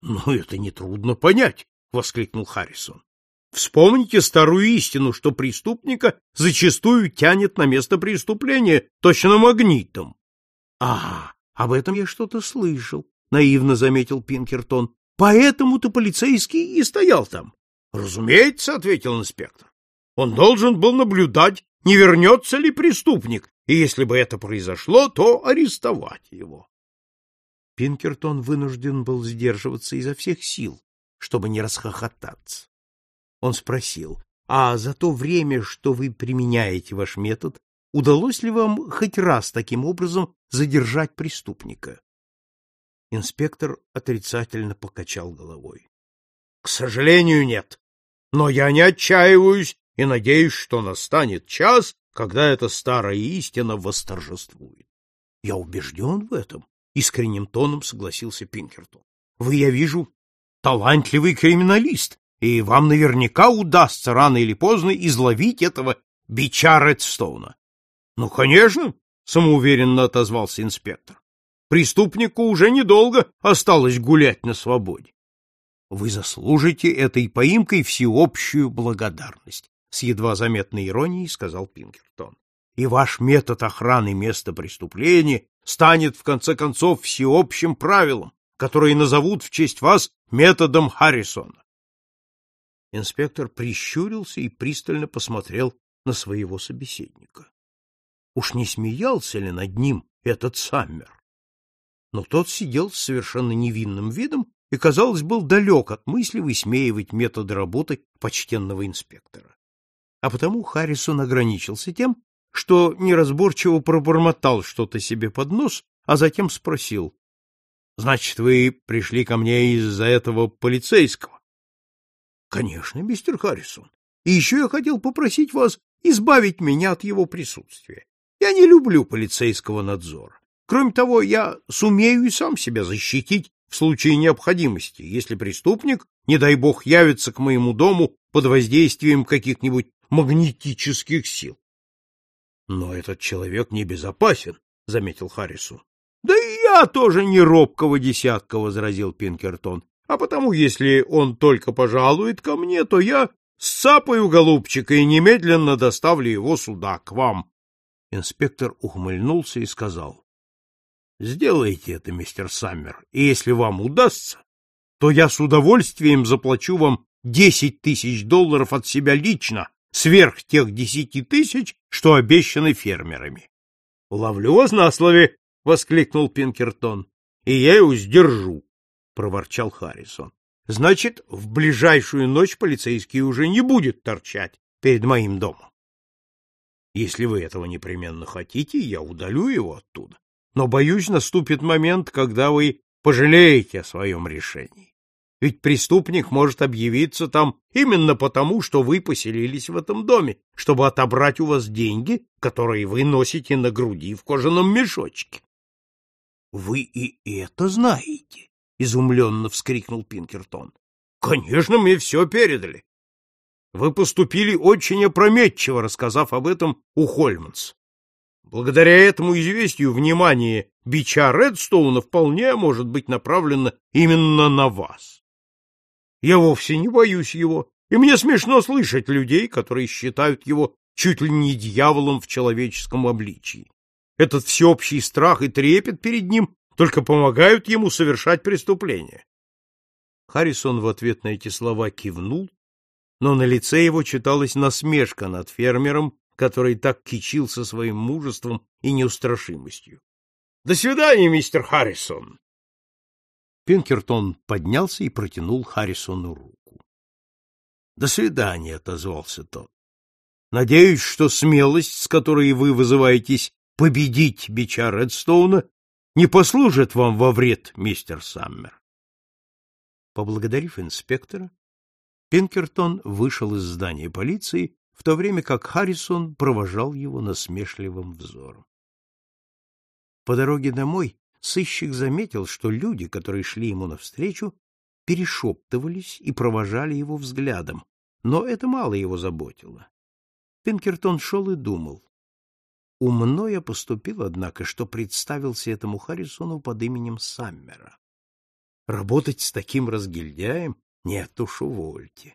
это нетрудно понять, — воскликнул Харрисон. Вспомните старую истину, что преступника зачастую тянет на место преступления, точно магнитом. — об этом я что-то слышал, — наивно заметил Пинкертон. — Поэтому-то полицейский и стоял там. — Разумеется, — ответил инспектор. Он должен был наблюдать, не вернется ли преступник, и если бы это произошло, то арестовать его. Пинкертон вынужден был сдерживаться изо всех сил, чтобы не расхохотаться. Он спросил: а за то время, что вы применяете ваш метод, удалось ли вам хоть раз таким образом задержать преступника? Инспектор отрицательно покачал головой. — К сожалению, нет. Но я не отчаиваюсь и надеюсь, что настанет час, когда эта старая истина восторжествует. — Я убежден в этом, — искренним тоном согласился Пинкертон. — Вы, я вижу, талантливый криминалист, и вам наверняка удастся рано или поздно изловить этого бича Редстоуна. — Ну, конечно, — самоуверенно отозвался инспектор. — Преступнику уже недолго осталось гулять на свободе. — Вы заслужите этой поимкой всеобщую благодарность, — с едва заметной иронией сказал Пинкертон. — И ваш метод охраны места преступления станет, в конце концов, всеобщим правилом, которое назовут в честь вас методом Харрисона. Инспектор прищурился и пристально посмотрел на своего собеседника. Уж не смеялся ли над ним этот Саммер? Но тот сидел с совершенно невинным видом и, казалось, был далек от мысли высмеивать методы работы почтенного инспектора. А потому Харрисон ограничился тем, что неразборчиво пробормотал что-то себе под нос, а затем спросил: — Значит, вы пришли ко мне из-за этого полицейского? — Конечно, мистер Харрисон. И еще я хотел попросить вас избавить меня от его присутствия. Я не люблю полицейского надзора. Кроме того, я сумею и сам себя защитить в случае необходимости, если преступник, не дай бог, явится к моему дому под воздействием каких-нибудь магнетических сил. — Но этот человек небезопасен, — заметил Харрисон. — Да и я тоже не робкого десятка, — возразил Пинкертон. — А потому, если он только пожалует ко мне, то я сцапаю голубчика и немедленно доставлю его сюда, к вам. Инспектор ухмыльнулся и сказал: — Сделайте это, мистер Саммер, и если вам удастся, то я с удовольствием заплачу вам $10 000 от себя лично, сверх тех 10 000, что обещаны фермерами. — Ловлю вас на слове! — воскликнул Пинкертон. — И я его сдержу, — проворчал Харрисон. — Значит, в ближайшую ночь полицейский уже не будет торчать перед моим домом. Если вы этого непременно хотите, я удалю его оттуда. Но, боюсь, наступит момент, когда вы пожалеете о своем решении. Ведь преступник может объявиться там именно потому, что вы поселились в этом доме, чтобы отобрать у вас деньги, которые вы носите на груди в кожаном мешочке. — Вы и это знаете? — изумленно вскрикнул Пинкертон. — Конечно, мне все передали. Вы поступили очень опрометчиво, рассказав об этом у Хольманс. Благодаря этому известию внимание бича Редстоуна вполне может быть направлено именно на вас. Я вовсе не боюсь его, и мне смешно слышать людей, которые считают его чуть ли не дьяволом в человеческом обличии. Этот всеобщий страх и трепет перед ним только помогают ему совершать преступления. Харрисон в ответ на эти слова кивнул, но на лице его читалась насмешка над фермером, который так кичился своим мужеством и неустрашимостью. — До свидания, мистер Харрисон! Пинкертон поднялся и протянул Харрисону руку. — До свидания, — отозвался тот. — Надеюсь, что смелость, с которой вы вызываетесь победить бича Редстоуна, не послужит вам во вред, мистер Саммер. Поблагодарив инспектора, Пинкертон вышел из здания полиции, в то время как Харрисон провожал его насмешливым взором. По дороге домой сыщик заметил, что люди, которые шли ему навстречу, перешептывались и провожали его взглядом, но это мало его заботило. Пинкертон шел и думал. Умно я поступил, однако, что представился этому Харрисону под именем Саммера. Работать с таким разгильдяем? Нет уж, увольте.